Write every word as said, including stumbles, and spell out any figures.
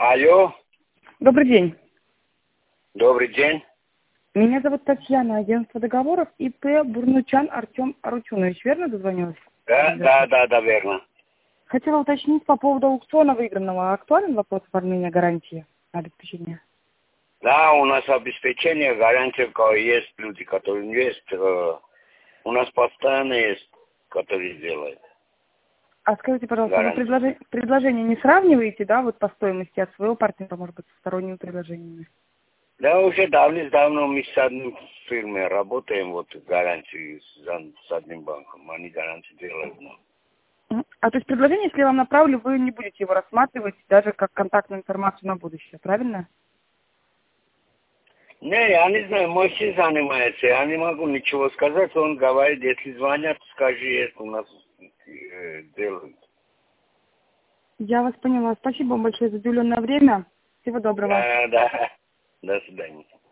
Алло. Добрый день. Добрый день. Меня зовут Татьяна, агентство договоров ИП Бурнучан Артем Арутюнович. Верно дозвонилась? Да, да, да, да, верно. Хотела уточнить по поводу аукциона выигранного. Актуален вопрос оформления гарантии на обеспечение? Да, у нас обеспечение, гарантия, есть люди, которые есть. Э, у нас постоянно есть, которые делают. А скажите, пожалуйста, вы Гарантию. предложение, предложение не сравниваете, да, вот по стоимости от своего партнера, может быть, со сторонними предложениями? Да, уже давно-давно мы с одной фирмой работаем, вот гарантии с, с одним банком. Они гарантии делают нам. М. А то есть предложение, если я вам направлю, вы не будете его рассматривать даже как контактную информацию на будущее, правильно? Не, я не знаю, мой сын занимается, я не могу ничего сказать. Он говорит, если звонят, скажи, это у нас э, делают. Я вас поняла. Спасибо вам большое за уделенное время. Всего доброго. Да, да. До свидания.